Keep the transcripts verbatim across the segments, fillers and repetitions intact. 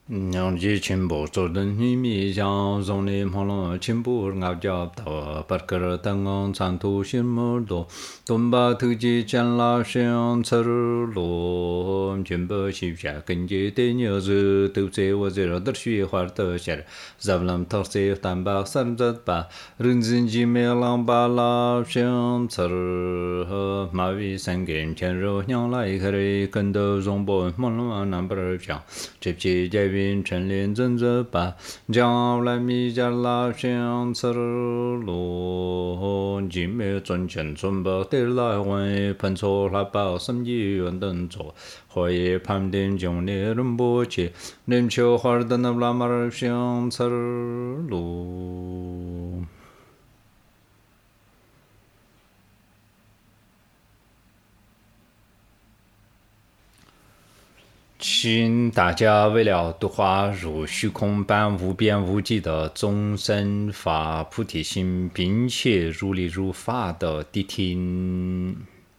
nhong ji chen bo zo den ni mi jiang zong ni mong long chen bu ngao jiao tao par ke tang on chan tu xin mo do dong ba tu ji chen la xiang cer lo chen bo xi xia gen ji de ni zu tu zhe wo zhe de xu hua de xia zab lam ta se tan ba san zhe ba ren zin ji me lang ba la xiang cer he ma wi san gen chen ro nyang lai ke ri gen de zong bo mong long nan ba er jiang zhe ji jie云陈林真着吧，将来米家拉相次路，今没赚钱存不得来回，喷错拉包生意远等做，会盘点将来人不起，人求花的那拉马儿相次路。请大家为了度化如虚空般无边无际的众生发菩提心，并且如理如法的谛听。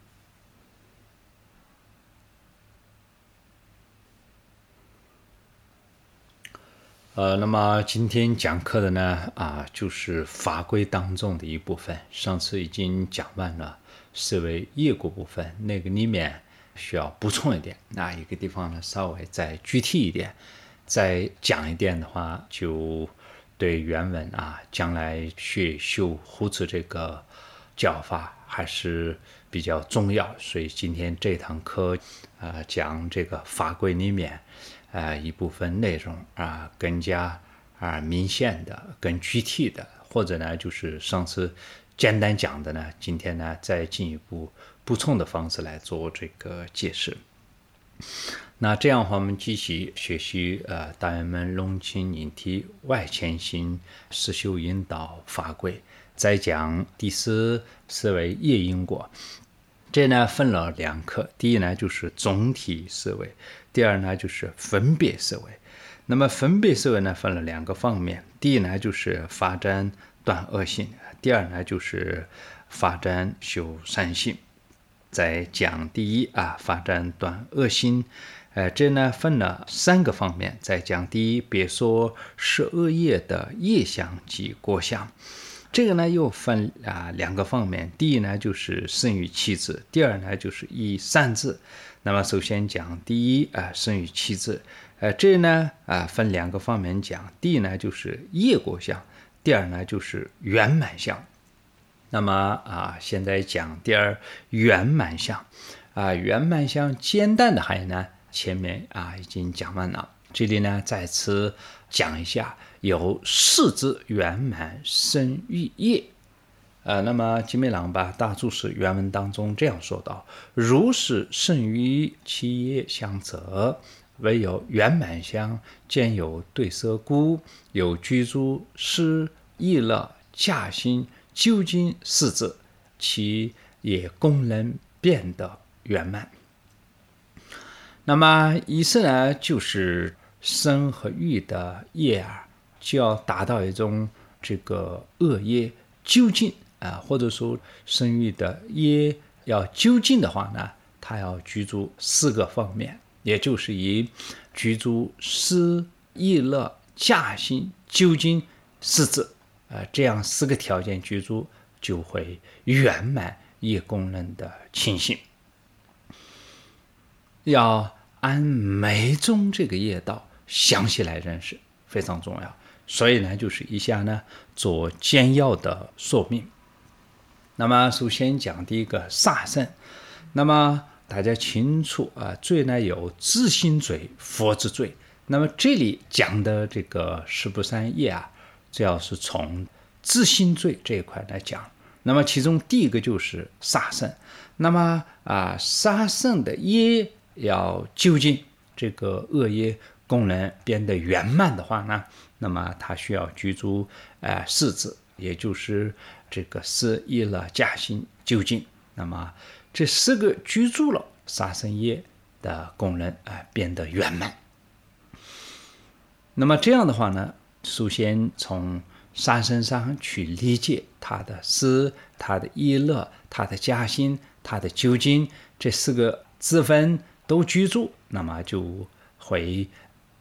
呃，那么今天讲课的呢，啊，就是法规当中的一部分。上次已经讲完了思维业果部分，那个里面需要补充一点，那一个地方呢稍微再具体一点，再讲一点的话，就对原文啊将来学修护持这个教法还是比较重要。所以今天这堂课啊、呃、讲这个法规里面啊、呃、一部分内容啊、呃、更加啊、呃、明显的、更具体的，或者呢就是上次简单讲的呢，今天呢再进一步补充的方式来做这个解释。那这样的话，我们继续学习呃大圆满龙清引体外潜心实修引导法规，再讲第四思维业因果。这呢分了两课，第一呢就是总体思维，第二呢就是分别思维。那么分别思维呢分了两个方面，第一呢就是发展断恶性，第二呢就是发展修善性。在讲第一啊，发展断恶心，呃，这呢分了三个方面。在讲第一，别说是恶业的业相及果相，这个呢又分啊两个方面。第一呢就是生与弃字，第二呢就是以善字。那么首先讲第一啊，生与弃字，呃，这呢啊分两个方面讲。第一呢就是业果相，第二呢就是圆满相。那么啊，现在讲第二圆满相啊，圆满相简单的含义呢，前面啊已经讲完了。这里呢再次讲一下，有四字圆满生于业。呃，那么金美朗把大注释原文当中这样说道：如是生于其业相则，唯有圆满相，兼有对色故，有居住失意乐驾心究竟四字，其也功能变得圆满。那么意思呢，就是生和育的业啊，就要达到一种这个恶业究竟啊，或者说生育的业要究竟的话呢，它要居住四个方面，也就是以居住失意乐驾心究竟四字。呃，这样四个条件居住，就会圆满业功能的情形。要按每种这个业道详细来认识，非常重要。所以呢，就是以下呢做简要的说明。那么首先讲第一个杀生，那么大家清楚啊、呃，罪呢有自性罪、佛之罪。那么这里讲的这个十不善业啊，主要是从自性罪这一块来讲。那么其中第一个就是杀生。那么啊，杀生的业要究竟这个恶业功能变得圆满的话呢，那么它需要居住呃四字，也就是这个失意乐驾心究竟。那么这四个居住了，杀生业的功能啊、呃、变得圆满。那么这样的话呢，首先从杀生上去理解它的失、它的意乐、它的驾心、它的究竟，这四个字分都居住，那么就会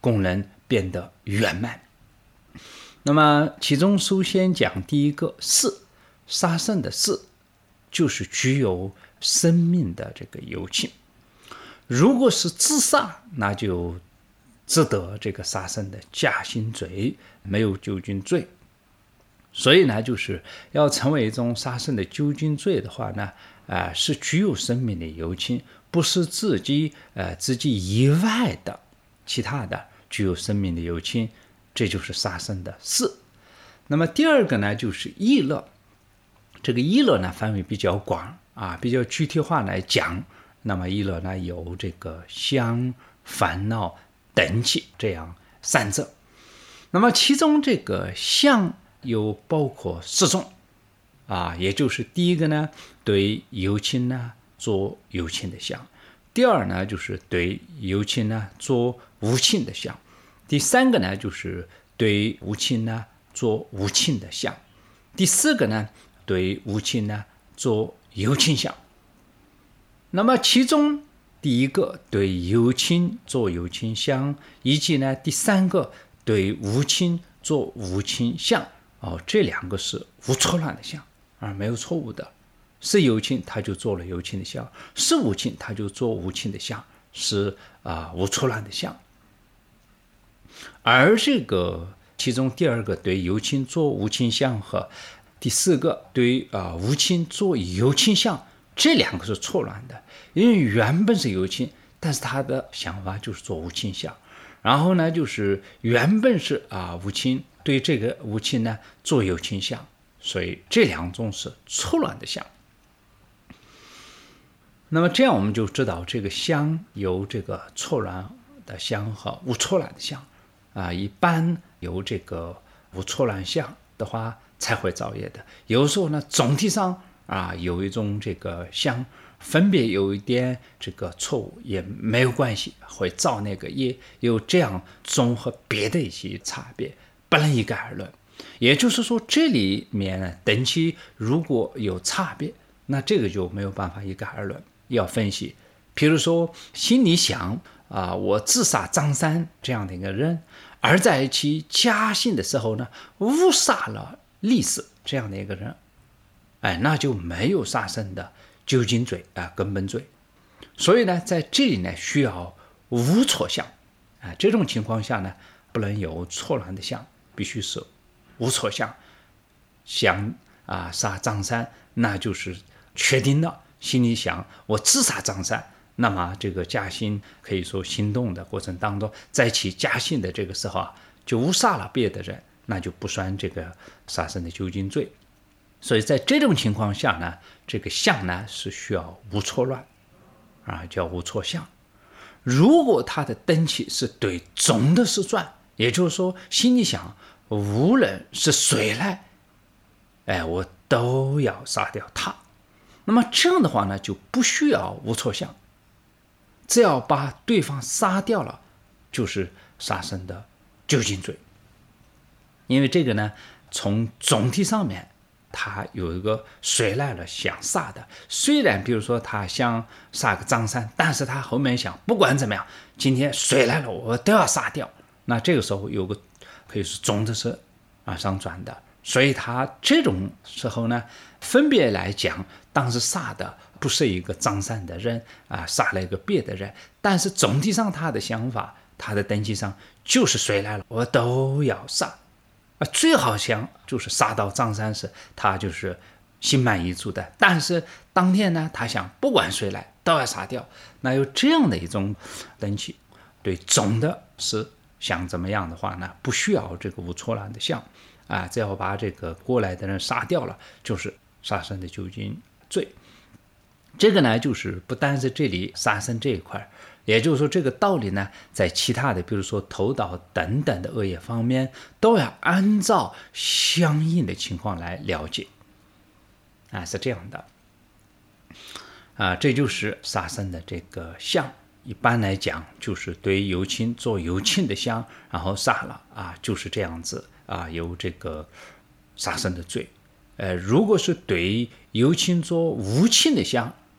功能变得圆满。那么其中首先讲第一个巳，杀生的巳就是具有生命的这个有情。如果是自杀，那就值得这个杀生的加刑罪，没有究竟罪。所以呢，就是要成为一种杀生的究竟罪的话呢，呃，是具有生命的有情，不是自己呃自己以外的其他的具有生命的有情，这就是杀生的巳。那么第二个呢，就是意乐。这个意乐呢范围比较广啊，比较具体化来讲。那么意乐呢有这个想、烦恼、等起这样三者。那么其中这个想有包括四种啊，也就是第一个呢，对有情呢做有情的想；第二呢，就是对有情呢做无情的想；第三个呢，就是对无情呢做无情的想；第四个呢，对无情呢做有情想。那么其中第一个对有情做有情想，以及呢第三个对无情做无情想，哦，这两个是无错乱的想啊，没有错误的。是有情他就做了有情的想，是无情他就做无情的想，是啊、呃、无错乱的想。而这个其中第二个对有情做无情想和第四个对啊、呃、无情做有情想，这两个是错乱的，因为原本是有情，但是他的想法就是做无情想。然后呢，就是原本是啊、呃、无情，对这个无情呢做有情想，所以这两种是错乱的想。那么这样我们就知道这个想有这个错乱的想和无错乱的想啊，一般有这个无错乱想的话才会造业的。有时候呢，总体上啊有一种这个想分别有一点这个错误也没有关系，会造那个业，有这样综合别的一些差别，不能一概而论。也就是说，这里面呢等级如果有差别，那这个就没有办法一概而论，要分析。比如说心里想啊、呃，我自杀张三这样的一个人，而在其家信的时候呢，误杀了李四这样的一个人，哎，那就没有杀生的究竟罪啊、呃，根本罪。所以呢，在这里呢，需要无错相啊、呃，这种情况下呢，不能有错乱的相，必须是无错相。想啊杀张三，那就是确定了，心里想我自杀张三，那么这个嘉兴可以说行动的过程当中，在其嘉兴的这个时候啊，就误杀了别的人，那就不算这个杀生的究竟罪。所以在这种情况下呢，这个相呢是需要无错乱啊，叫无错相。如果他的登起是对总的是转，也就是说心里想无论是谁来，哎，我都要杀掉他。那么这样的话呢，就不需要无错相，只要把对方杀掉了，就是杀生的究竟罪。因为这个呢，从总体上面，他有一个谁来了想杀的，虽然比如说他想杀个张三，但是他后面想不管怎么样，今天谁来了我都要杀掉。那这个时候有个可以是总的是往上转的，所以他这种时候呢，分别来讲，当时杀的不是一个张三的人啊，杀了一个别的人，但是总体上他的想法，他的登记上就是谁来了我都要杀啊，最好想就是杀到张三时，他就是心满意足的。但是当天呢，他想不管谁来都要杀掉，那有这样的一种登记，对总的是想怎么样的话呢，不需要这个无错乱的相啊，只要把这个过来的人杀掉了，就是杀生的究竟罪。这个呢，就是不单是这里杀生这一块，也就是说这个道理呢，在其他的比如说偷盗等等的恶业方面，都要按照相应的情况来了解啊，是这样的啊，这就是杀生的这个相。一般来讲，就是对有情做有情的相，然后杀了啊，就是这样子啊，有这个杀生的罪。呃，如果是对有情做无情的相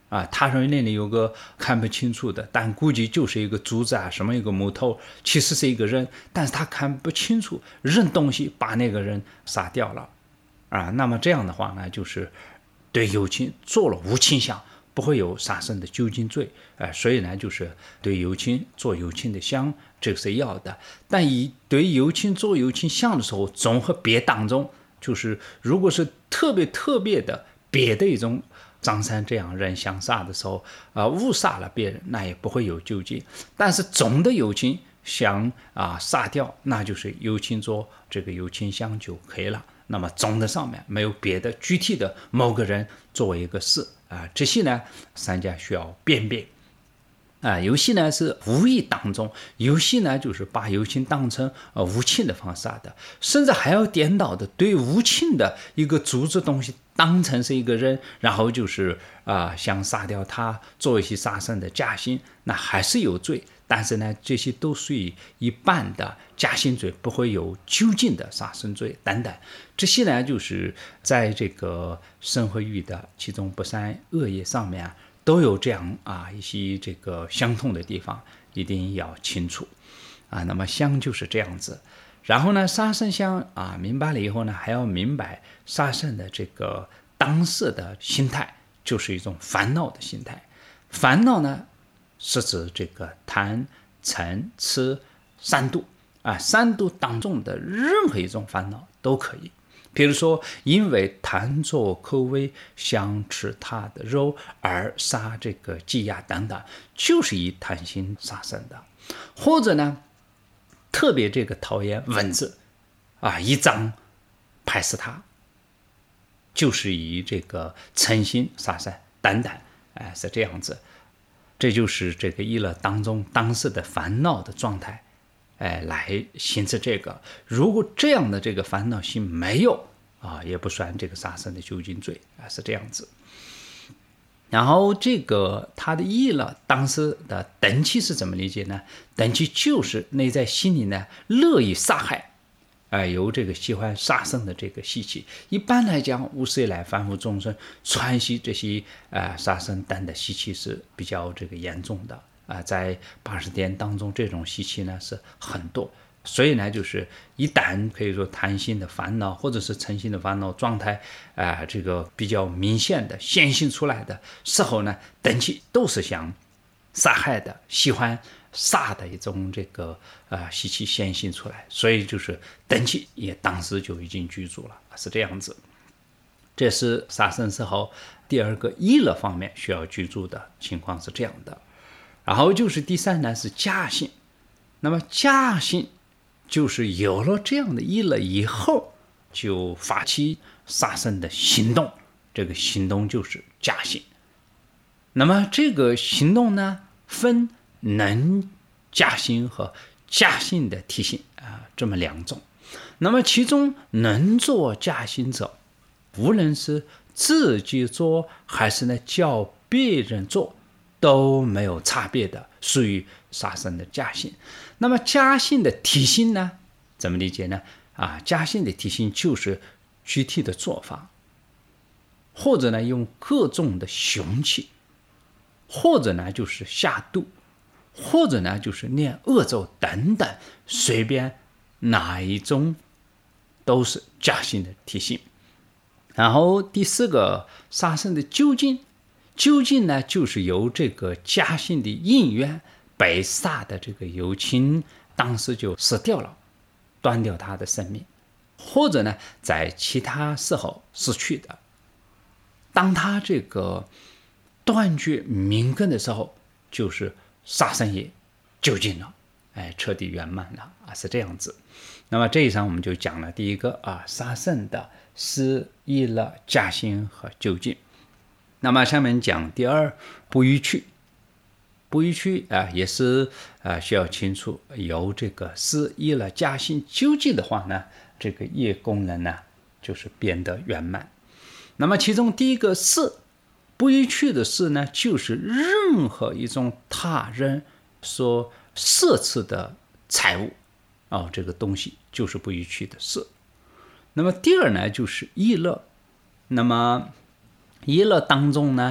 啊，他认为那里有个看不清楚的，但估计就是一个竹子啊，什么一个木头，其实是一个人，但是他看不清楚，扔东西把那个人杀掉了啊。那么这样的话呢，就是对有情做了无情香，不会有杀生的究竟罪啊。所以呢，就是对有情做有情的香，这个是要的。但以对有情做有情香的时候，总和别当中，就是如果是特别特别的别的一种张三这样人相杀的时候，啊、呃，误杀了别人，那也不会有究竟。但是总的有情想啊杀掉，那就是有情做这个有情香就可以了。那么总的上面没有别的具体的某个人作为一个事啊，这些呢三家需要辨别。啊，有些呢是无意当中，有些呢就是把有情当成呃无情的方杀的，甚至还要颠倒的对无情的一个组织东西当成是一个人，然后就是啊、呃、想杀掉他，做一些杀生的假心，那还是有罪。但是呢，这些都属于一般的假心罪，不会有究竟的杀生罪等等。这些呢，就是在这个身和欲的其中不善恶业上面啊。都有这样啊一些这个相同的地方，一定要清楚啊。那么香就是这样子，然后呢，杀生香啊，明白了以后呢，还要明白杀生的这个当事的心态，就是一种烦恼的心态。烦恼呢，是指这个贪、嗔、痴三毒啊，三毒当中的任何一种烦恼都可以。比如说，因为贪着口味想吃它的肉而杀这个鸡鸭等等，就是以贪心杀生的。或者呢，特别这个讨厌蚊子啊，一张拍死它，就是以这个嗔心杀生等等，哎，是这样子。这就是这个意乐当中当时的烦恼的状态。哎，来形成这个。如果这样的这个烦恼心没有啊，也不算这个杀生的究竟罪啊，是这样子。然后这个他的意乐当时的等气是怎么理解呢？等气就是内在心里呢乐意杀害，哎，有这个喜欢杀生的这个习气。一般来讲，无始以来凡夫众生传习这些呃杀生等的习气是比较这个严重的。啊，在八十天当中，这种习气呢是很多，所以呢，就是一旦可以说贪心的烦恼或者是嗔心的烦恼状态，啊、呃，这个比较明显的显现出来的时候呢，等气都是想杀害的，喜欢杀的一种这个呃习气显现出来，所以就是等气也当时就已经居住了，是这样子。这是杀生时候第二个意乐方面需要居住的情况是这样的。然后就是第三呢是假心，那么假心就是有了这样的意乐以后，就发起杀生的行动，这个行动就是假心。那么这个行动呢，分能假心和假心的体性啊，这么两种。那么其中能做假心者，无论是自己做还是呢叫别人做，都没有差别的，属于杀生的假心。那么假心的体性呢，怎么理解呢？啊，假心的体性就是具体的做法，或者呢用各种的凶器，或者呢就是下毒，或者呢就是念恶咒等等，随便哪一种都是假心的体性。然后第四个杀生的究竟，究竟呢就是由这个假心的因缘被杀的这个有情当时就死掉了，断掉他的生命，或者呢在其他时候失去的。当他这个断绝命根的时候，就是杀生业究竟了，哎，彻底圆满了啊，是这样子。那么这一章我们就讲了第一个啊，杀生的思意乐假心和究竟。那么下面讲第二，不逾矩。不逾矩啊，也是啊需要清楚，有这个思意乐假心究竟的话呢，这个业功能呢就是变得圆满。那么其中第一个是不逾矩的是呢，就是任何一种他人所奢侈的财物哦，这个东西就是不逾矩的事。那么第二呢，就是意乐。那么意乐当中呢，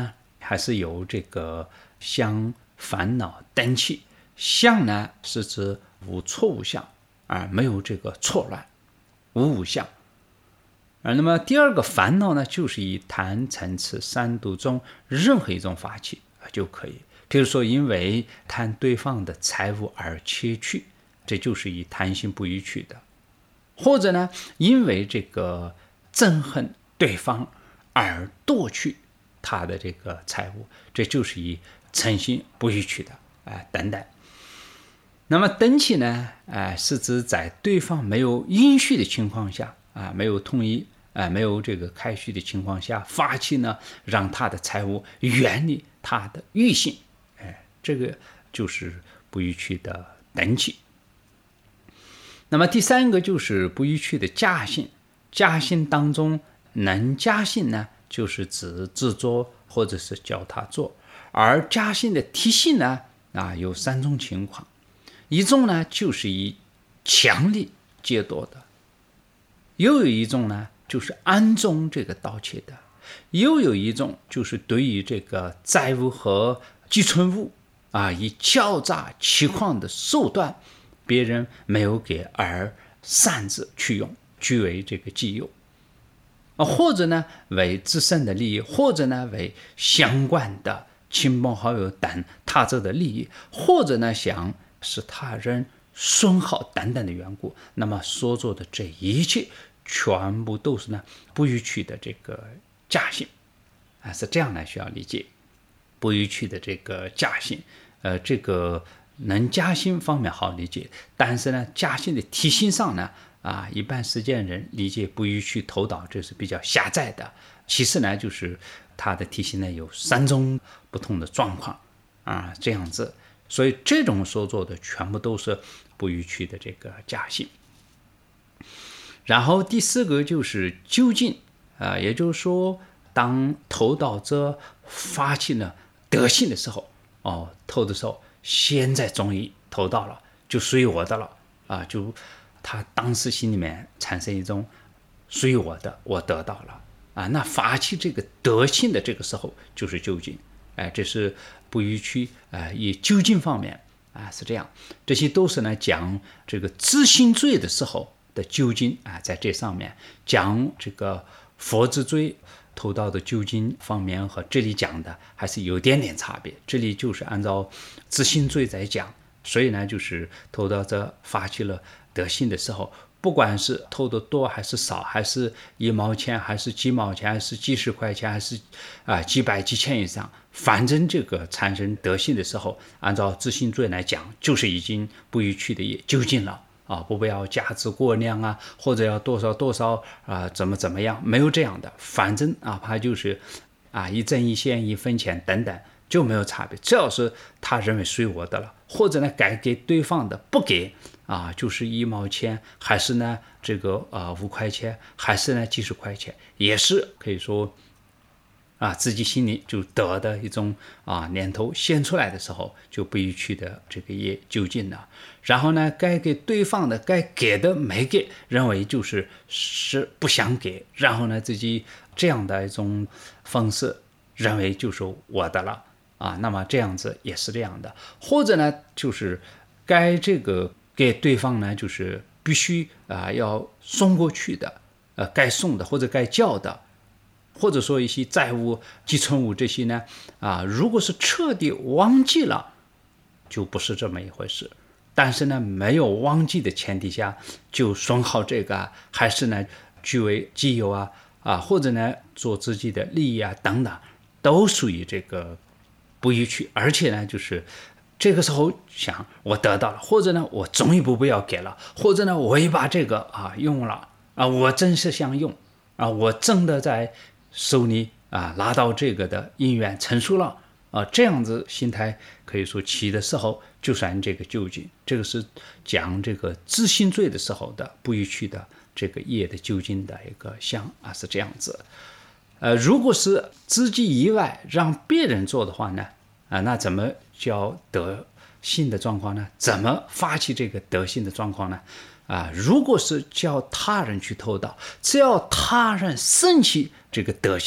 还是有这个相、烦恼、等起。相呢是指无错误相啊，没有这个错乱，无无相。啊，那么第二个烦恼呢，就是以贪嗔痴三毒中任何一种发起就可以。比如说，因为贪对方的财物而窃取，这就是以贪心不逾矩的；或者呢，因为这个憎恨对方而夺取他的这个财物，这就是以嗔心不逾矩的啊、呃、等等。那么等起呢，呃，是指在对方没有允许的情况下啊、呃，没有同意啊、呃，没有这个开许的情况下发起呢，让他的财物远离他的欲性，哎、呃，这个就是不逾矩的等起。那么第三个就是不逾矩的假性，假性当中能假性呢，就是指自作或者是教他做，而假性的提性呢，啊，有三种情况。一种呢就是以强力劫夺的，又有一种呢就是暗中这个盗窃的，又有一种就是对于这个债务和寄存物啊，以敲诈欺诳的手段，别人没有给而擅自去用，据为这个己有啊，或者呢为自身的利益，或者呢为相关的亲朋好友等他者的利益，或者呢想使他人损耗等等的缘故，那么所做的这一切全部都是呢不逾矩的这个假性啊，是这样来需要理解不逾矩的这个假性。呃，这个能假性方面好理解，但是呢假性的提性上呢啊，一般实践人理解不逾矩头导，这是比较狭窄的。其次呢，就是它的提性呢有三种不同的状况啊，这样子。所以这种所做的全部都是不逾矩的这个假性。然后第四个就是究竟啊、呃，也就是说，当偷盗者发起了德性的时候，哦，偷的时候，现在终于偷到了，就属于我的了啊，就他当时心里面产生一种属于我的，我得到了啊，那发起这个德性的这个时候就是究竟。哎，这是不逾矩啊，以究竟方面啊是这样，这些都是呢讲这个知心罪的时候的究竟啊，在这上面讲这个佛之罪偷盗的究竟方面和这里讲的还是有点点差别。这里就是按照知心罪在讲，所以呢就是偷盗者发起了德性的时候，不管是偷的多还是少，还是一毛钱，还是几毛钱，还是几十块钱，还是啊、呃、几百几千以上，反正这个产生德性的时候，按照知心罪来讲，就是已经不逾矩的也究竟了啊，不要价值过量啊，或者要多少多少啊、呃，怎么怎么样，没有这样的，反正啊，他就是啊一针一线一分钱等等就没有差别，只要是他认为属于我的了，或者呢该给对方的不给。啊，就是一毛钱，还是呢这个啊五块钱，还是呢几十块钱，也是可以说啊自己心里就得的一种啊念头现出来的时候，就不逾矩的这个也究竟了。然后呢，该给对方的该给的没给，认为就是是不想给，然后呢自己这样的一种方式认为就是我的了啊，那么这样子也是这样的。或者呢就是该这个给对方呢，就是必须啊、呃、要送过去的，呃，该送的或者该交的，或者说一些债务、寄存物这些呢，啊、呃，如果是彻底忘记了，就不是这么一回事。但是呢，没有忘记的前提下，就损耗这个，还是呢据为己有啊啊，或者呢做自己的利益啊等等，都属于这个不逾矩，而且呢就是。这个时候想我得到了，或者呢我终于不不要给了，或者呢我也把这个啊用了啊，我真是想用啊，我真的在手里啊拿到这个的因缘成熟了啊，这样子心态可以说起的时候就算这个究竟，这个是讲这个知心罪的时候的不逾矩的这个业的究竟的一个相啊，是这样子。呃，如果是自己以外让别人做的话呢，啊，那怎么叫德性的状况呢？怎么发起这个德性的状况呢？啊，如果是叫他人去偷盗，只要他人生起这个德性，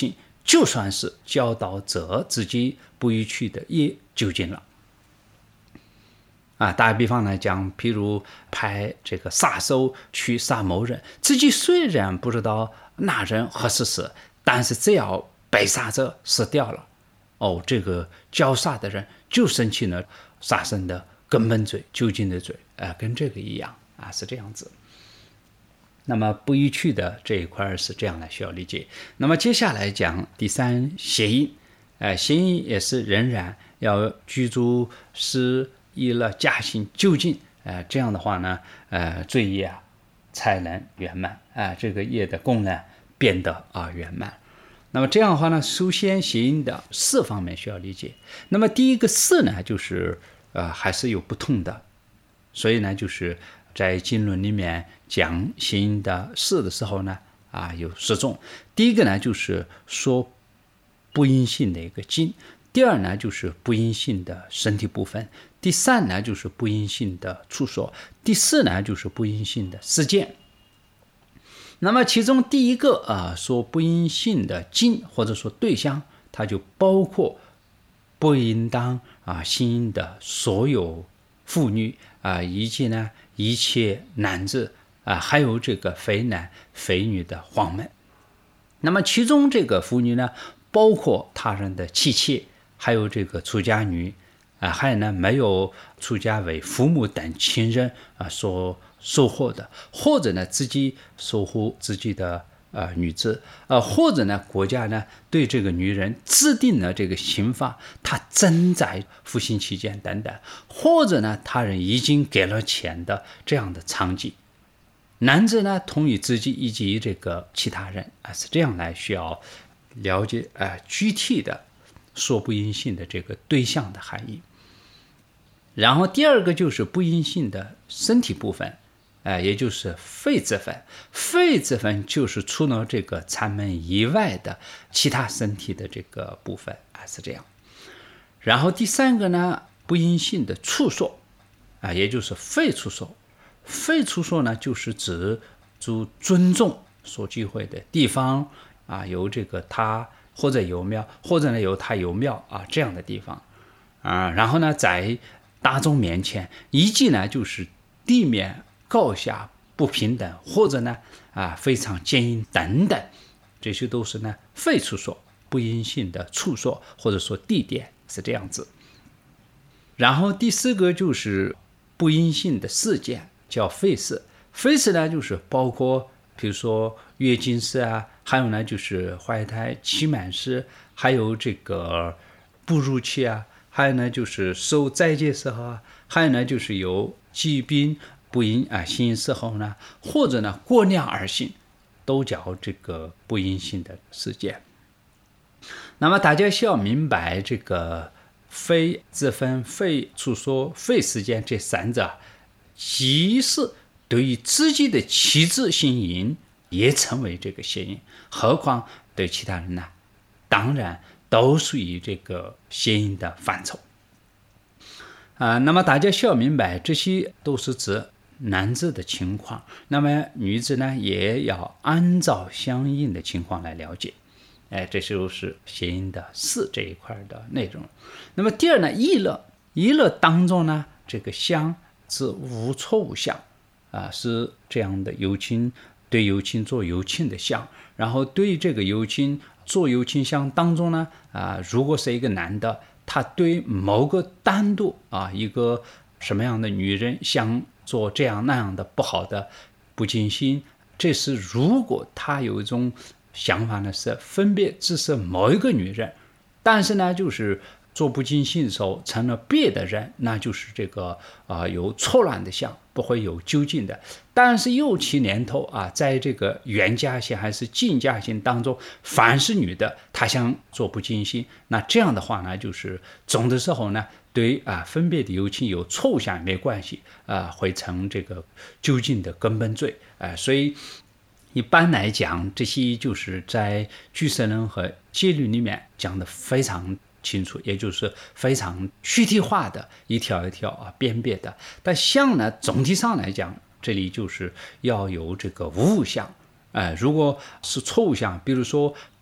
就算是教导者自己不予去的业究竟了。啊，打个比方来讲，譬如派这个杀手去杀某人，自己虽然不知道那人何时死，但是只要被杀者死掉了，哦，这个教杀的人就生起了杀生的根本罪、究竟的罪，啊、呃，跟这个一样啊，是这样子。那么不予去的这一块是这样来需要理解。那么接下来讲第三邪淫，呃，邪淫也是仍然要居住是依了家行究竟，呃，这样的话呢，呃，罪业啊才能圆满啊、呃，这个业的功能变得啊圆满。那么这样的话呢，首先邪淫的四方面需要理解。那么第一个四呢，就是呃还是有不同的，所以呢，就是在经论里面讲邪淫的四的时候呢，啊有十种。第一个呢，就是说不阴性的一个经。第二呢，就是不阴性的身体部分；第三呢，就是不阴性的处所；第四呢，就是不阴性的事件。那么其中第一个啊，说不阴性的经或者说对象，它就包括不应当啊行淫的所有妇女啊，以及呢一切男子啊，还有这个非男非女的黄门。那么其中这个妇女呢，包括他人的妻妾，还有这个出家女啊，还有呢没有出家为父母等亲人啊所收获的，或者呢自己守护自己的呃女子，呃或者呢国家呢对这个女人制定了这个刑法，她正在服刑期间等等，或者呢他人已经给了钱的这样的场景。男子呢同意自己以及这个其他人啊，是这样来需要了解呃具体的说不阴性的这个对象的含义。然后第二个就是不阴性的身体部分，呃、也就是肺之分。肺之分就是除了这个谄门以外的其他身体的这个部分啊，是这样。然后第三个呢，不阴性的处所啊，也就是肺处所。肺处所呢，就是指主尊重所聚会的地方啊，有这个他或者有庙，或者呢有他有庙啊这样的地方啊。然后呢，在大众面前，以及呢就是地面高下不平等，或者呢啊非常坚硬等等，这些都是呢肺处所不阴性的处所或者说地点，是这样子。然后第四个就是不阴性的事件，叫废事。废事呢就是包括比如说月经事啊，还有呢就是怀胎期满事，还有这个哺乳期啊，还有呢就是受斋戒时候啊，还有呢就是有疾病不阴啊行淫时候呢，或者呢过量而行，都叫这个不阴性的事件。那么大家需要明白这个非之分、非处所、非事件这三者，即使对于自己的妻子行淫也成为这个邪淫，何况对其他人呢？当然都属于这个邪淫的范畴。啊，那么大家需要明白，这些都是指男子的情况，那么女子呢，也要按照相应的情况来了解。哎，这就是邪淫的四这一块的内容。那么第二呢，意乐，意乐当中呢，这个相是无错误相啊，是这样的，有情对有情做有情的相，然后对这个有情做有情相当中呢，啊，如果是一个男的，他对某个单独啊一个什么样的女人想做这样那样的不好的不尽心，这是如果他有一种想法呢，是分别只是某一个女人，但是呢就是做不尽心的时候成了别的人，那就是这个啊、呃、有错乱的相，不会有究竟的。但是有其年头啊，在这个原家性还是近家性当中，凡是女的她想做不尽心，那这样的话呢，就是总的时候呢，对啊分别的有情有错误相也没关系啊，会成这个究竟的根本罪啊，所以一般来讲，这些就是在俱舍论和戒律里面讲的非常清楚，也就是非常具体化的一条一条啊辨别的。但相呢，总体上来讲，这里就是要有这个无误相。呃，如果是错误相，比如说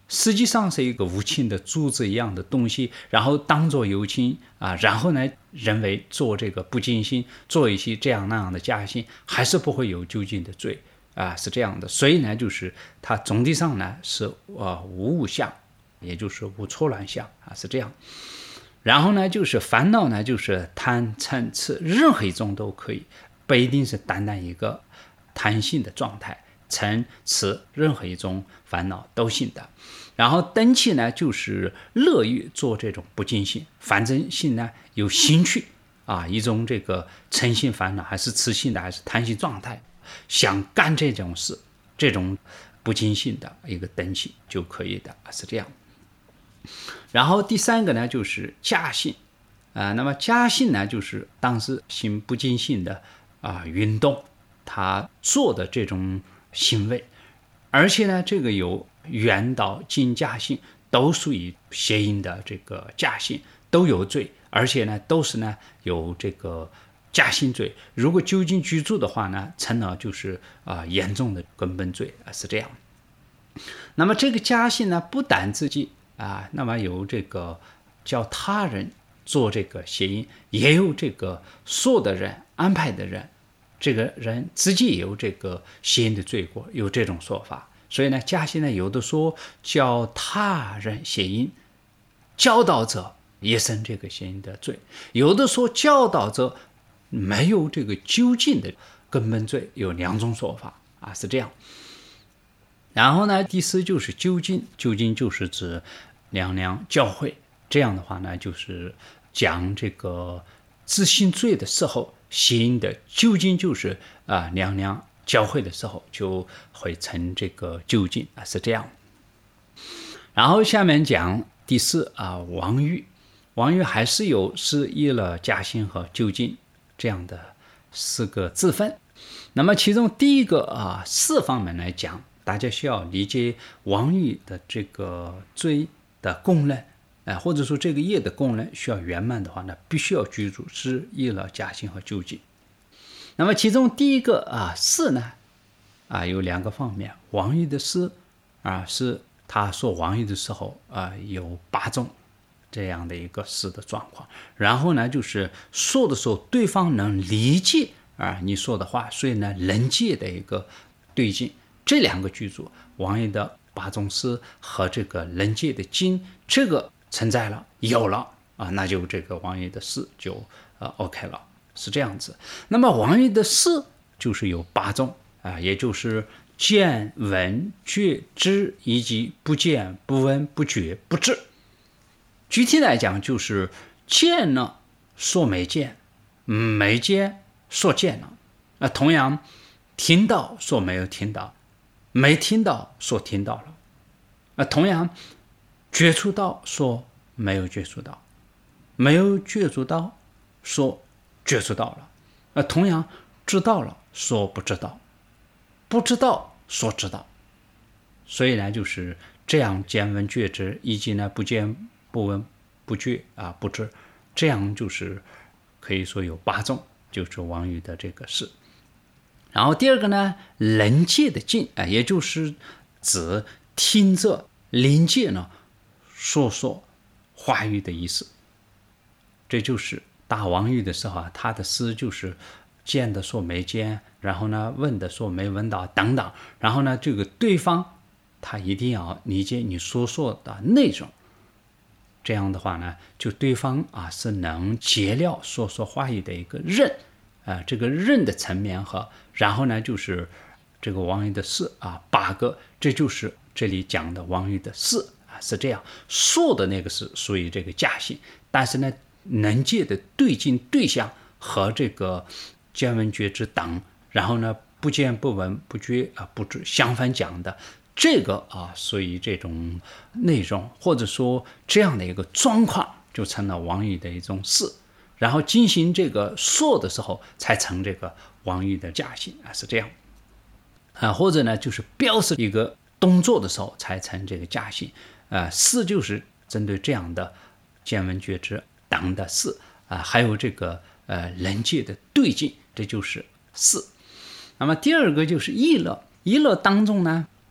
实际上是一个无情的珠子一样的东西，然后当作有情啊，然后呢，人为做这个不尽心，做一些这样那样的加心，还是不会有究竟的罪啊，是这样的。所以呢，就是它总体上呢是呃无物相，也就是无错乱相啊，是这样。然后呢，就是烦恼呢，就是贪嗔痴，任何一种都可以，不一定是单单一个贪性的状态。嗔痴任何一种烦恼都行的。然后灯气呢，就是乐于做这种不尽心，反正性呢有兴趣啊，一种这个嗔性烦恼，还是痴性的，还是贪性状态，想干这种事，这种不尽心的一个灯气就可以的，是这样。然后第三个呢，就是假性啊、呃，那么假性呢，就是当时心不尽心的啊、呃、运动，他做的这种行为，而且呢，这个有缘导尽假性，都属于邪淫的这个假性，都有罪，而且呢，都是呢有这个假性罪。如果究竟居住的话呢，成了就是啊、呃、严重的根本罪啊，是这样。那么这个假性呢，不但自己啊，那么有这个叫他人做这个邪淫，也有这个说的人安排的人。这个人自己也有这个邪淫的罪过，有这种说法。所以呢，假性呢，有的说教他人邪淫，教导者也生这个邪淫的罪；有的说教导者没有这个究竟的根本罪，有两种说法啊，是这样。然后呢，第四就是究竟，究竟就是指娘娘教诲。这样的话呢，就是讲这个自性罪的时候，邪淫的究竟就是啊、呃、娘娘教诲的时候就会成这个究竟啊，是这样。然后下面讲第四啊，王欲，王欲还是有是依了假性和究竟这样的四个字分。那么其中第一个啊四方面来讲，大家需要理解王欲的这个罪的功能。哎，或者说这个业的功能需要圆满的话呢，必须要居住是依了假性和究竟。那么其中第一个啊事呢啊有两个方面，王欲的事啊是他说王欲的时候啊有八种这样的一个事的状况，然后呢就是说的时候对方能理解啊你说的话，所以呢人界的一个对境，这两个居住王欲的八种事和这个人界的境，这个存在了，有了啊，那就这个王欲的事就呃 OK 了，是这样子。那么王欲的事就是有八种啊，也就是见、闻、觉、知，以及不见、不闻、不觉、不知。具体来讲，就是见了说没见，没见说见了。那同样，听到说没有听到，没听到说听到了。那同样，觉触到说没有觉触到，没有觉触到说觉触到了。那同样知道了说不知道，不知道说知道。所以呢，就是这样见闻觉知，以及呢不见不闻不觉啊不知，这样就是可以说有八种，就是王欲的这个事。然后第二个呢，人界的境啊，也就是指听着灵界呢说说话语的意思。这就是大王欲的时候啊，他的诗就是见的说没见，然后呢问的说没问到等等，然后呢这个对方他一定要理解你所说的内容，这样的话呢，就对方啊是能解了说说话语的一个认啊、呃，这个认的层面和，然后呢就是这个王欲的事啊八个，这就是这里讲的王欲的事啊，是这样说的那个是属于这个假性，但是呢能界的对境对象和这个见闻觉知等，然后呢不见不闻不觉啊不知相反讲的这个啊，属于这种内容，或者说这样的一个状况，就成了王欲的一种事，然后进行这个说的时候才成这个王欲的假性啊，是这样啊，或者呢就是表示一个动作的时候才成这个假性啊，事就是针对这样的见闻觉知等的事啊，还有这个呃人界的对境，这就是事。那么第二个就是意乐，意乐当中呢，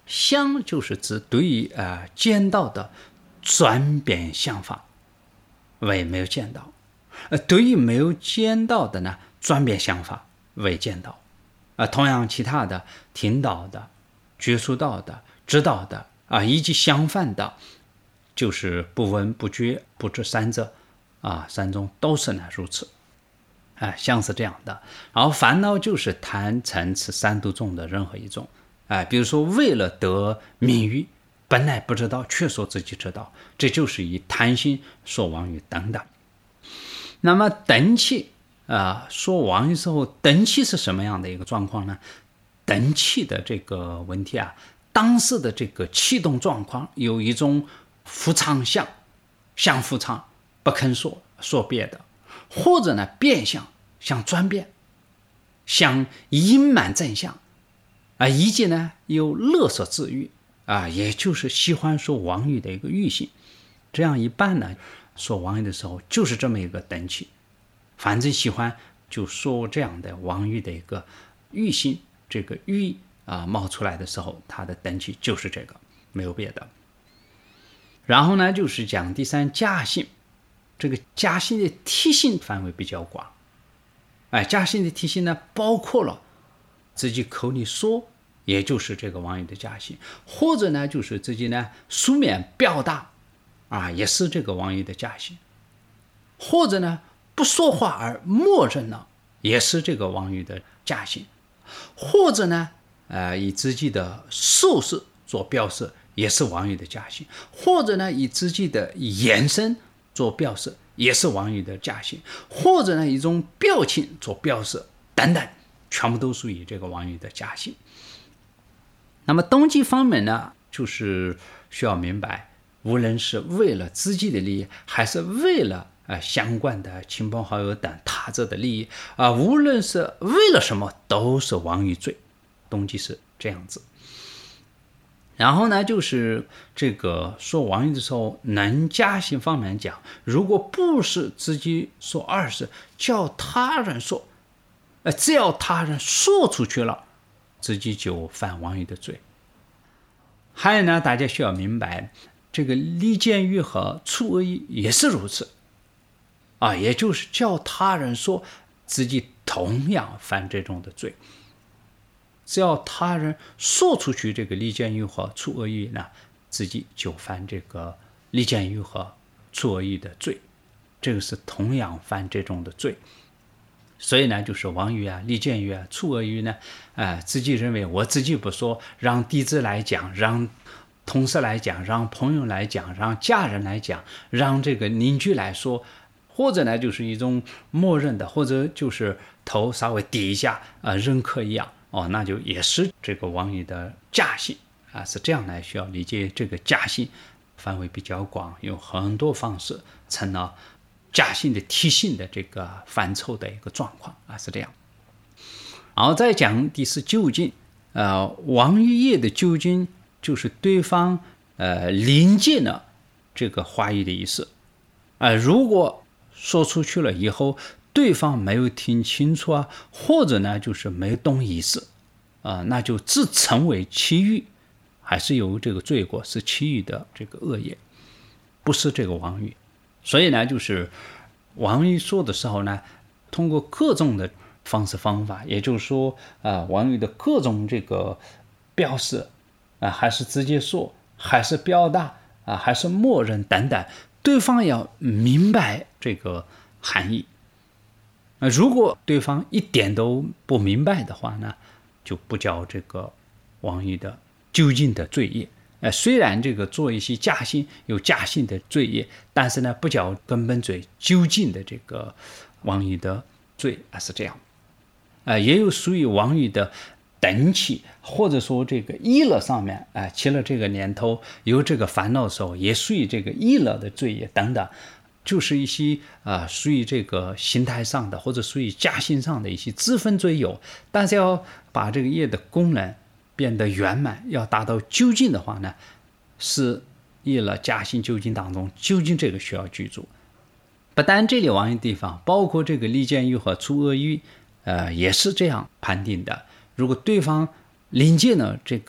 相就是指对于呃见到的转变想法为没有见到，呃对于没有见到的呢转变想法为见到。啊，同样其他的听到的、接触到的、知道的啊，以及相反的，就是不闻不觉不知三者啊，三种都是呢如此。啊，像是这样的。然后烦恼就是贪嗔痴三毒中的任何一种。啊，比如说为了得名誉，本来不知道却说自己知道，这就是以贪心说妄语等等。那么等气啊、呃，说妄语时候，等气是什么样的一个状况呢？等气的这个问题啊，当时的这个气动状况有一种腹常相，想腹常不肯说说别的，或者呢变相想转变，想隐瞒真相啊，以及呢有乐色自欲啊，也就是喜欢说妄语的一个欲性。这样一般呢说妄语的时候就是这么一个等气，反正喜欢就说这样的妄语的一个欲性，这个欲啊冒出来的时候，它的等气就是这个，没有别的。然后呢就是讲第三假性，这个假性的体性范围比较广。哎，假性的体性呢包括了自己口里说，也就是这个妄语的假性，或者呢就是自己呢书面表达啊，也是这个妄语的假性，或者呢不说话而默认了，也是这个妄语的假性，或者呢呃以自己的手势做表示，也是妄语的假性，或者呢以自己的眼神做表示，也是妄语的假性，或者呢一种表情做表示等等，全部都属于这个妄语的假性。那么动机方面呢，就是需要明白，无论是为了自己的利益，还是为了、呃、相关的亲朋好友等他者的利益啊、呃，无论是为了什么，都是妄语罪。动机是这样子。然后呢，就是这个说妄语的时候，能假性方面讲，如果不是自己说，而是叫他人说，呃，只要他人说出去了，自己就犯妄语的罪。还有呢，大家需要明白，这个离间语和触恶语也是如此啊，也就是叫他人说，自己同样犯这种的罪。只要他人说出去这个离间语和触恶语呢，自己就犯这个离间语和触恶语的罪，这个是同样犯这种的罪。所以呢，就是妄语啊、离间语啊、触恶语呢，呃，自己认为我自己不说，让弟子来讲，让同事来讲，让朋友来讲，让家人来讲，让这个邻居来说，或者呢，就是一种默认的，或者就是头稍微低一下，呃，认可一样。哦，那就也是这个妄语的假性啊，是这样来需要理解这个假性范围比较广，有很多方式成了假性的体性的这个范畴的一个状况啊，是这样。然后再讲第十九禁，呃，妄语业的究竟就是对方呃临界了这个话语的意思啊、呃，如果说出去了以后，对方没有听清楚啊，或者呢就是没有懂意思啊、呃，那就自称为欺语，还是有这个罪过，是欺语的这个恶业，不是这个妄语。所以呢，就是妄语说的时候呢，通过各种的方式方法，也就是说啊、呃，妄语的各种这个表示啊、呃，还是直接说，还是表达啊、呃，还是默认等等，对方要明白这个含义。如果对方一点都不明白的话呢，就不叫这个妄语的究竟的罪业。呃，虽然这个做一些假性有假性的罪业，但是呢，不叫根本罪究竟的这个妄语的罪啊，是这样。呃，也有属于妄语的等起，或者说这个意乐上面啊、呃，起了这个念头，有这个烦恼的时候，也属于这个意乐的罪业等等。就是一些啊、呃，属于这个心态上的，或者属于假性上的一些自分罪有，但是要把这个业的功能变得圆满，要达到究竟的话呢，是业了假性究竟当中，究竟这个需要具足。不但这里妄语地方，包括这个离间语和触恶语，呃，也是这样判定的。如果对方临界了这个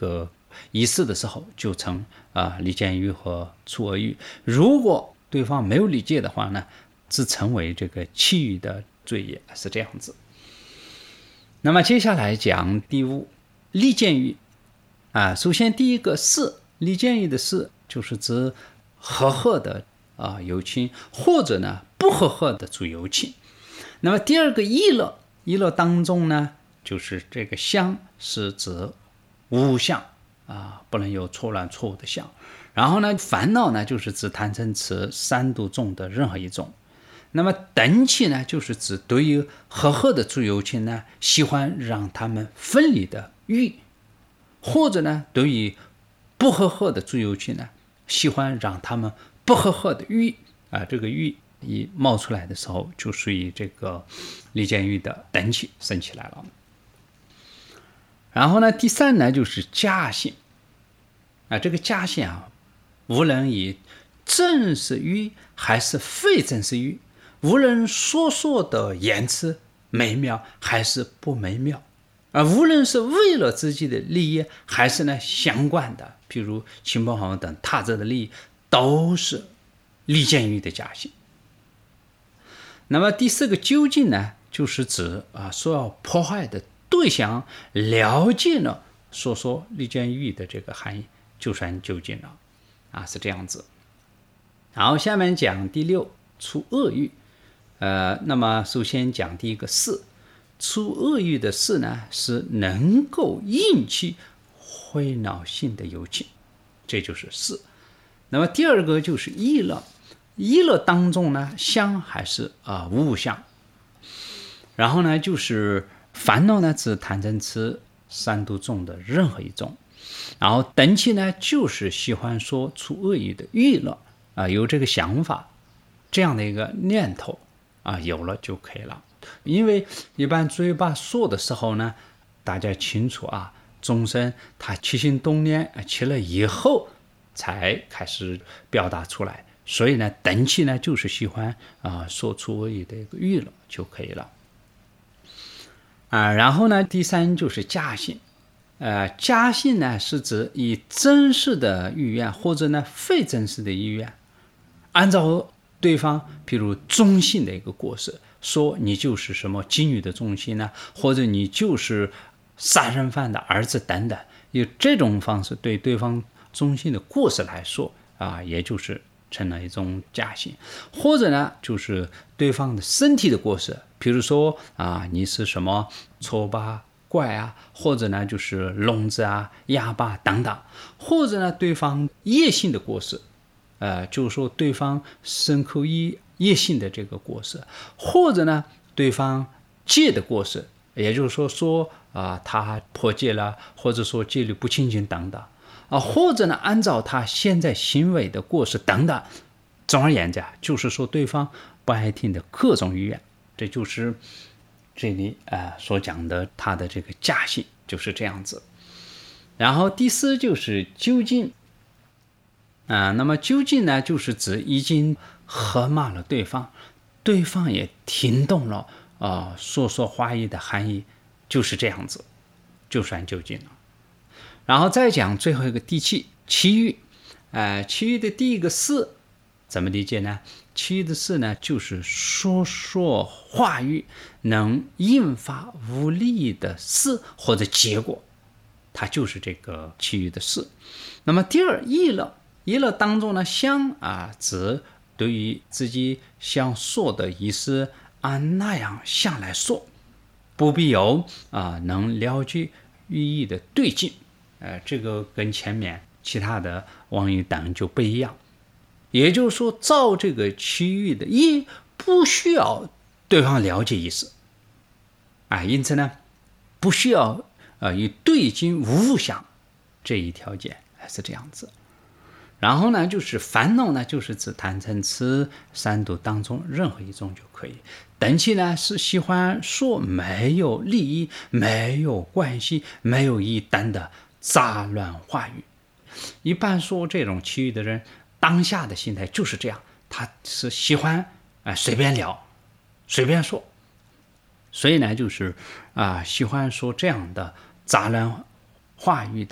意思的时候，就成啊离间语和出恶语。如果对方没有理解的话呢，只成为这个其余的罪业，是这样子。那么接下来讲第五离间语啊，首先第一个是离间语的是，就是指和合的啊友情，或者呢不和合的主友情。那么第二个议乐，议乐当中呢，就是这个相是指无相啊，不能有错乱错误的相。然后呢，烦恼呢就是指贪嗔痴三毒中的任何一种。那么等起呢，就是指对于和合的主友情呢，喜欢让他们分离的欲，或者呢，对于不和合的主友情呢，喜欢让他们不和合的欲啊，这个欲一冒出来的时候，就属于这个离间语的等起升起来了。然后呢，第三呢就是假性啊，这个假性啊，无论以正式语还是非正式语，无论所说的言辞美妙还是不美妙，而无论是为了自己的利益还是呢相关的，譬如亲朋好友等他者的利益，都是离间语的假性。那么第四个究竟呢，就是指啊所要破坏的对象了解了所说离间语的这个含义，就算究竟了啊，是这样子。然后下面讲第六出恶语，呃，那么首先讲第一个是出恶语的是呢，是能够引起毁恼性的友情，这就是是。那么第二个就是议乐，议乐当中呢，相还是啊、呃、无相。然后呢，就是烦恼呢，指贪嗔痴三毒中的任何一种。然后等起呢，就是喜欢说出恶语的议乐啊、呃，有这个想法，这样的一个念头啊、呃，有了就可以了。因为一般嘴巴说的时候呢，大家清楚啊，众生他起心动念起了以后才开始表达出来，所以呢，等起呢就是喜欢啊、呃、说出恶语的一个议乐就可以了啊。然后呢，第三就是假性，呃，假性呢是指以真实的意愿或者呢非真实的意愿，按照对方譬如忠心的一个过失，说你就是什么妓女的忠心呢，或者你就是杀人犯的儿子等等，以这种方式对对方忠心的过失来说啊，也就是成了一种假性。或者呢，就是对方的身体的过失，比如说啊，你是什么丑八怪啊，或者呢就是聋子啊、哑巴等等，或者呢对方业性的过失，呃，就是说对方身口意业性的这个过失，或者呢对方戒的过失，也就是说说啊、呃、他破戒了，或者说戒律不清净等等啊，或者呢按照他现在行为的过失等等。总而言之，就是说对方不爱听的各种语言，这就是这里呃所讲的他的这个假性，就是这样子。然后第四就是究竟啊、呃，那么究竟呢，就是指已经喝骂了对方，对方也听懂了啊、呃、说说话语的含义，就是这样子，就算究竟了。然后再讲最后一个第七其余，呃，其余的第一个是怎么理解呢？其余的是呢，就是说说话语能引发无利益的事或者结果，它就是这个其余的事。那么第二议乐，议乐当中呢，想啊指对于自己想说的意思按那样想来说，不必有啊能了解寓意的对境。呃，这个跟前面其他的妄语等就不一样。也就是说，照这个其余的意不需要对方了解意思啊，因此呢，不需要呃以对境无想这一条件，是这样子。然后呢，就是烦恼呢，就是指贪嗔痴三毒当中任何一种就可以。等起呢是喜欢说没有利益、没有关系、没有意义等的杂乱话语。一般说这种其余的人，当下的心态就是这样，他是喜欢啊、呃、随便聊、随便说，所以呢就是啊、呃、喜欢说这样的杂乱话语的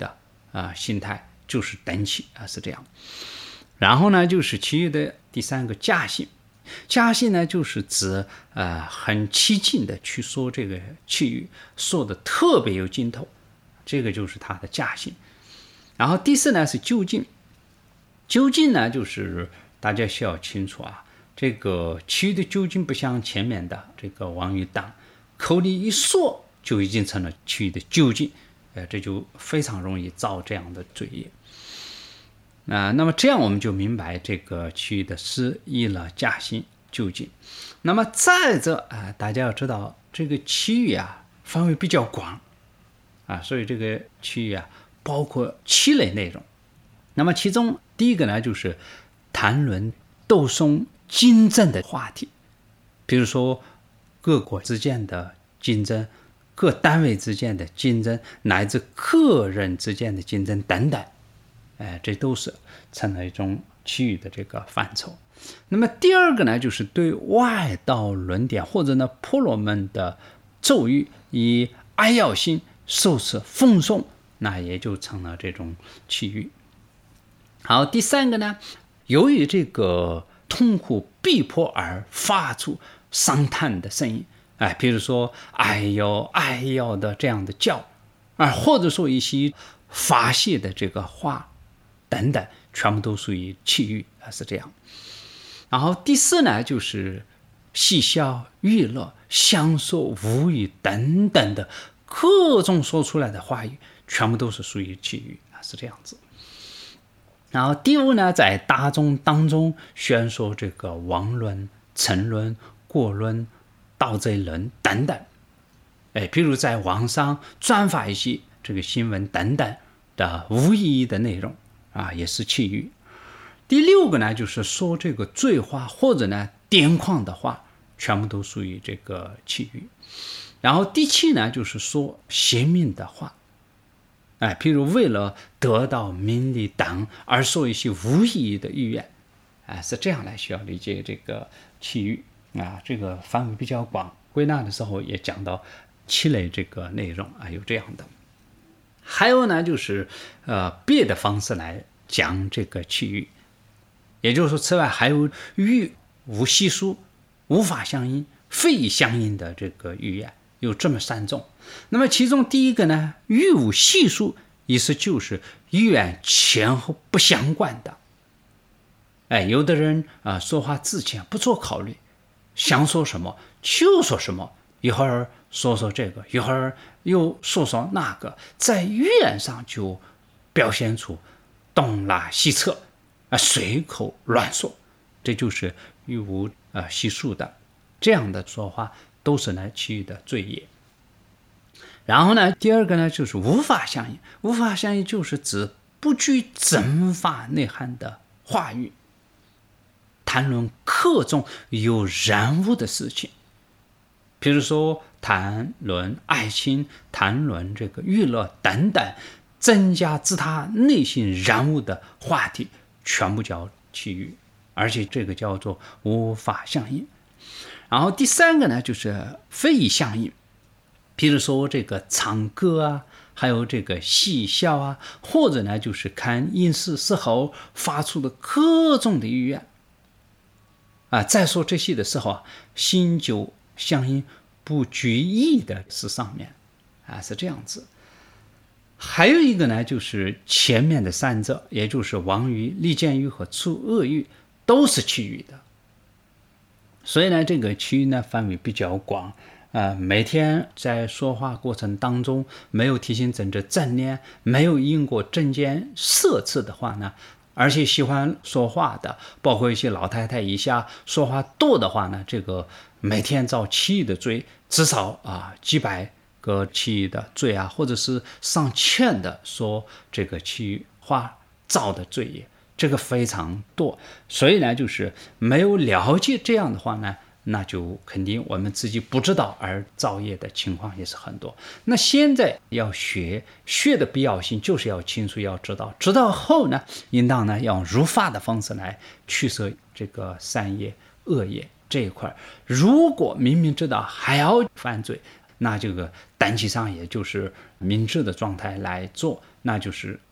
啊、心态，就是等起啊，是这样。然后呢，就是其余的第三个驾性，驾性呢就是指呃很起劲的去说这个气语，说的特别有劲头，这个就是它的驾性。然后第四呢是究竟，究竟呢就是大家需要清楚啊，这个其余的究竟不像前面的这个王语当，口里一说就已经成了其余的究竟，呃，这就非常容易造这样的罪业。啊，那么这样我们就明白这个其余的失意了驾性究竟。那么再者啊，大家要知道这个其余啊范围比较广啊，所以这个其余啊包括七类内容。那么其中第一个呢，就是谈论斗争竞争的话题，比如说各国之间的竞争，各单位之间的竞争，乃至个人之间的竞争等等。哎，这都是成了一种其余的这个范畴。那么第二个呢，就是对外道论点或者呢婆罗门的咒语以哀要性受持奉诵，那也就成了这种其余。好，第三个呢，由于这个痛苦逼迫而发出伤叹的声音，哎，比如说哎呦哎呦的这样的叫，啊，或者说一些发泄的这个话等等，全部都属于气欲，是这样。然后第四呢，就是嬉笑娱乐享受无语等等的各种说出来的话语，全部都是属于气欲，是这样子。然后第五呢，在大众当中宣说这个妄论、沉论、过论、盗贼论等等，哎，比如在网上转发一些这个新闻等等的无意义的内容啊，也是气欲。第六个呢，就是说这个罪话或者呢癫狂的话，全部都属于这个气欲。然后第七呢，就是说邪命的话，哎，譬如为了得到名利等而说一些无意义的预言，哎，是这样来需要理解这个气欲啊，这个范围比较广，归纳的时候也讲到七类这个内容啊，有这样的。还有呢，就是呃别的方式来讲这个气欲，也就是说，此外还有欲无系数、无法相应、非相应的这个语言，有这么三种。那么其中第一个呢，欲无系数，意思就是语言前后不相关的。哎，有的人啊、呃、说话之前不做考虑，想说什么就说什么，一会儿说说这个，一会儿又说说那个，在语言上就表现出东拉西扯啊，随口乱说，这就是欲无呃系数的这样的说话，都是呢其余的罪业。然后呢，第二个呢，就是无法相应。无法相应就是指不具正法内涵的话语，谈论各种有染污的事情，比如说谈论爱情、谈论这个娱乐等等，增加自他内心染污的话题，全部叫其余，而且这个叫做无法相应。然后第三个呢，就是非相应，比如说这个唱歌啊，还有这个嬉笑啊，或者呢就是看影视时候发出的各种的语言啊，在说这些的时候啊，心就相应不拘意的是上面啊，是这样子。还有一个呢，就是前面的三者，也就是妄语、利剑语和出恶语，都是其余的。所以呢，这个其余呢范围比较广，呃，每天在说话过程当中没有提醒正着正念，没有因过正见摄持的话呢，而且喜欢说话的，包括一些老太太以下说话多的话呢，这个每天造其余的罪，至少啊几百个其余的罪啊，或者是上千的说这个其余话造的罪业，这个非常多。所以呢，就是没有了解这样的话呢，那就肯定我们自己不知道而造业的情况也是很多。那现在要学学的必要性，就是要清楚，要知道，知道后呢，应当呢要用如法的方式来去舍这个善业恶业这一块。如果明明知道还要犯罪，那这个短期上也就是明智的状态来做，那就是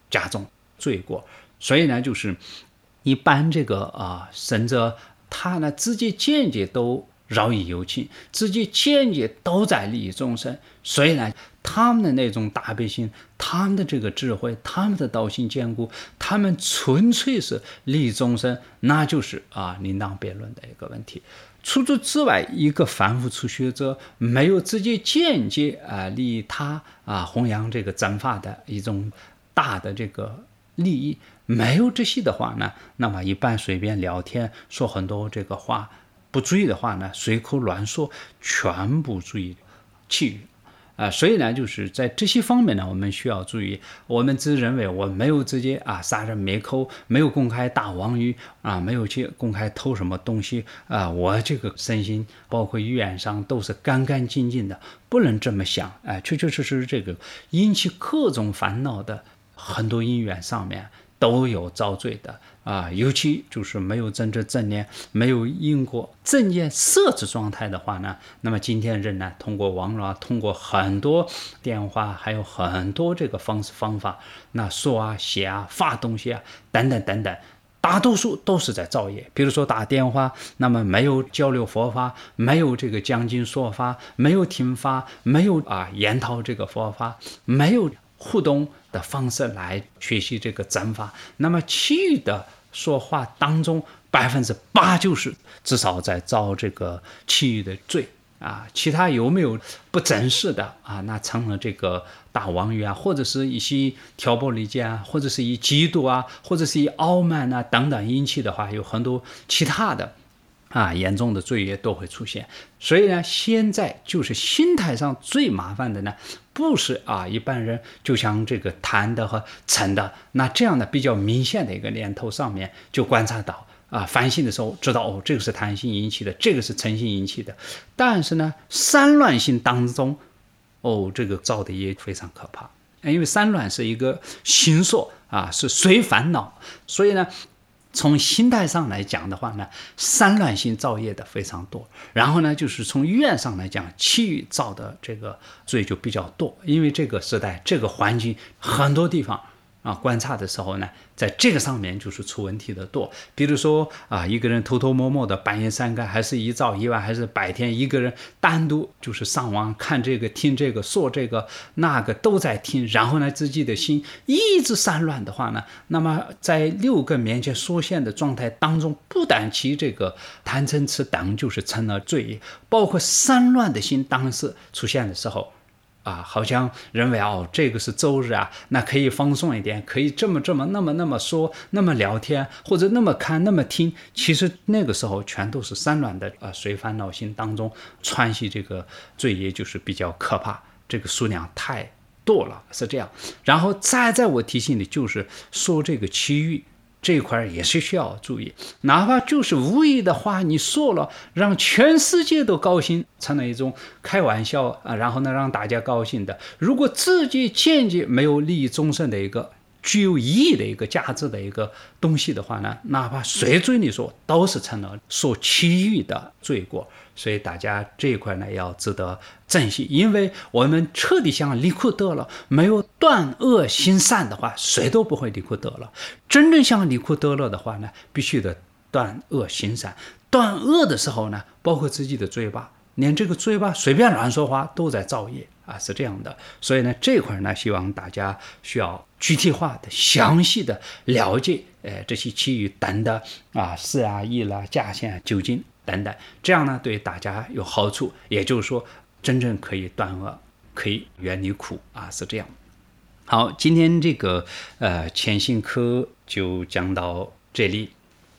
加重罪过。所以呢，就是一般这个啊神者，他呢直接间接都饶益有情，直接间接都在利益众生。所以呢，他们的那种大悲心，他们的这个智慧，他们的道心坚固，他们纯粹是利益众生，那就是啊另当别论的一个问题。除此之外，一个凡夫初学者没有直接间接啊利益他啊弘扬这个正法的一种大的这个利益，没有这些的话呢，那么一般随便聊天说很多这个话，不注意的话呢，随口乱说，全部注意气语啊，所以呢，就是在这些方面呢，我们需要注意。我们只认为我没有直接啊杀人灭口，没有公开打妄语啊，没有去公开偷什么东西啊，我这个身心包括语言上都是干干净净的，不能这么想。哎，确确实实这个引起各种烦恼的很多因缘上面都有遭罪的啊，尤其就是没有真正正念，没有因果正念摄制状态的话呢，那么今天人呢，通过网络，通过很多电话，还有很多这个方式方法，那说啊、写啊、发东西啊等等等等，大多数都是在造业。比如说打电话，那么没有交流佛法，没有这个讲经说法，没有听法，没有啊研讨这个佛法，没有互动的方式来学习这个正法，那么其余的说话当中百分之八九十至少在造这个其余的罪啊，其他有没有不真实的啊？那成了这个大妄语啊，或者是一些挑拨离间啊，或者是以嫉妒啊，或者是以傲慢啊等等引起的话，有很多其他的啊严重的罪业都会出现。所以呢，现在就是心态上最麻烦的呢，不是啊一般人就像这个贪的和嗔的，那这样的比较明显的一个念头上面就观察到啊，反省的时候知道哦，这个是贪心引起的，这个是嗔心引起的。但是呢，三乱心当中，哦，这个造的业非常可怕，因为三乱是一个心所啊，是随烦恼，所以呢。从心态上来讲的话呢，三乱心造业的非常多。然后呢，就是从愿上来讲，其余造的这个罪就比较多。因为这个时代、这个环境，很多地方啊观察的时候呢，在这个上面就是出问题的多。比如说啊，一个人偷偷摸摸的半夜三更，还是一早一晚，还是白天一个人单独就是上网看这个、听这个、说这个、那个都在听，然后呢，自己的心一直散乱的话呢，那么在六个面前说现的状态当中，不但其这个贪嗔痴等就是成了罪业，包括散乱的心当时出现的时候。啊，好像认为哦，这个是周日啊，那可以放松一点，可以这么这么那么那么说，那么聊天，或者那么看那么听。其实那个时候全都是散乱的啊，随烦恼心当中串习这个罪业，就是比较可怕，这个数量太多了，是这样。然后再在我提醒你，就是说这个其余。这一块也是需要注意，哪怕就是无意的话你说了，让全世界都高兴，成了一种开玩笑啊，然后呢让大家高兴的。如果自己间接没有利益众生的一个具有意义的一个价值的一个东西的话呢，哪怕谁嘴里说，都是成了受其余的罪过。所以大家这一块呢要值得珍惜，因为我们彻底想离苦得乐，没有断恶行善的话，谁都不会离苦得乐。真正想离苦得乐的话呢，必须得断恶行善。断恶的时候呢，包括自己的嘴巴，连这个嘴巴随便乱说话都在造业啊，是这样的。所以呢，这块呢，希望大家需要具体化的、详细的了解，呃，这些其余等的啊，事啊、义啦、价钱、究竟。等等，这样呢对大家有好处，也就是说真正可以断恶，可以远离苦啊，是这样。好，今天这个呃前行课就讲到这里。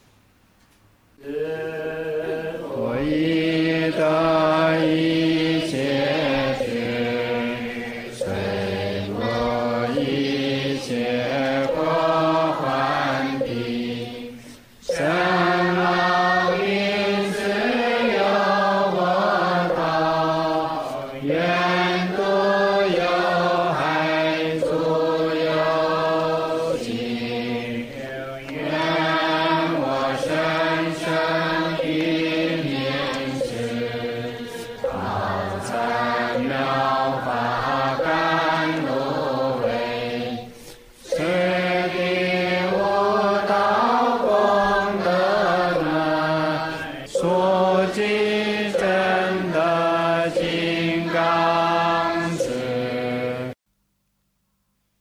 我以的一切随我一切。